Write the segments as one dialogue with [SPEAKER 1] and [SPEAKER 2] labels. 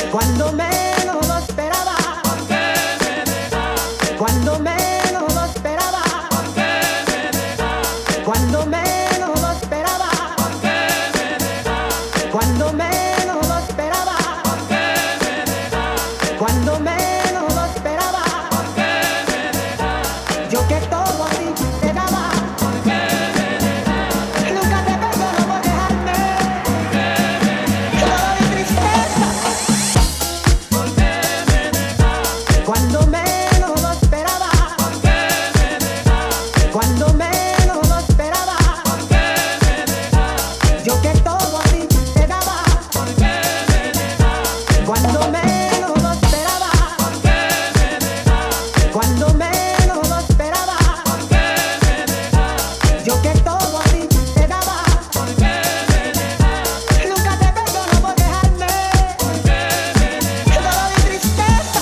[SPEAKER 1] Cuando menos lo esperaba,
[SPEAKER 2] ¿por qué me dejaste?
[SPEAKER 1] cuando menos lo esperaba,
[SPEAKER 2] ¿Por qué me dejaste?
[SPEAKER 1] cuando menos lo esperaba,
[SPEAKER 2] ¿Por qué me dejaste?
[SPEAKER 1] cuando menos lo esperaba,
[SPEAKER 2] ¿Por qué me dejaste?
[SPEAKER 1] cuando menos lo esperaba,
[SPEAKER 2] ¿Por qué me dejaste?
[SPEAKER 1] yo que todo a ti te daba,
[SPEAKER 2] ¿Por qué me dejaste?
[SPEAKER 1] nunca te perdono por dejarme, dolor y tristeza,
[SPEAKER 2] ¿Por qué me dejaste?
[SPEAKER 1] cuando menos lo esperaba,
[SPEAKER 2] ¿Por qué me dejaste?
[SPEAKER 1] cuando menos lo esperaba,
[SPEAKER 2] ¿Por qué me dejaste?
[SPEAKER 1] yo que todo a ti te daba,
[SPEAKER 2] ¿Por qué me dejaste?
[SPEAKER 1] cuando menos lo esperaba,
[SPEAKER 2] ¿Por qué me dejaste?
[SPEAKER 1] cuando menos lo esperaba,
[SPEAKER 2] ¿Por qué me dejaste?
[SPEAKER 1] yo que todo a ti te daba,
[SPEAKER 2] ¿Por qué me dejaste?
[SPEAKER 1] nunca te perdono por dejarme,
[SPEAKER 2] ¿Por qué me dejaste?
[SPEAKER 1] dolor y tristeza.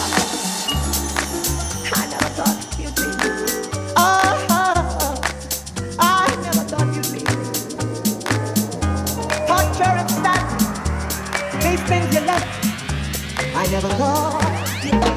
[SPEAKER 1] I never thought you'd leave me. I never thought you'd leave me. Torture and stabbing, these things you left, I never thought you'd leave me.